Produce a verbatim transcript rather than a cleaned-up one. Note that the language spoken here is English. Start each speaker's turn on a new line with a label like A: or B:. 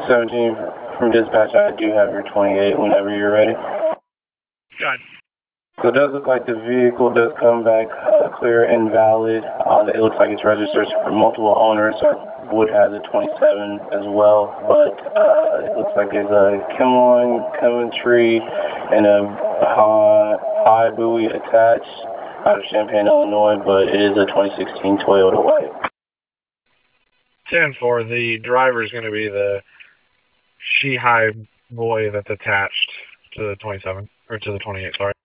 A: seventeen from dispatch, I do have your twenty-eight whenever you're ready.
B: Got it.
A: So it does look like the vehicle does come back uh, clear and valid. Uh, it looks like it's registered for multiple owners. Would have the twenty-seven as well, but uh, it looks like there's a Kimlon, Coventry, and a high, high buoy attached out of Champaign, Illinois, but it is a twenty sixteen Toyota White.
B: ten four, the driver is going to be the she high boy that's attached to the twenty-seven, or to the twenty-eight, sorry.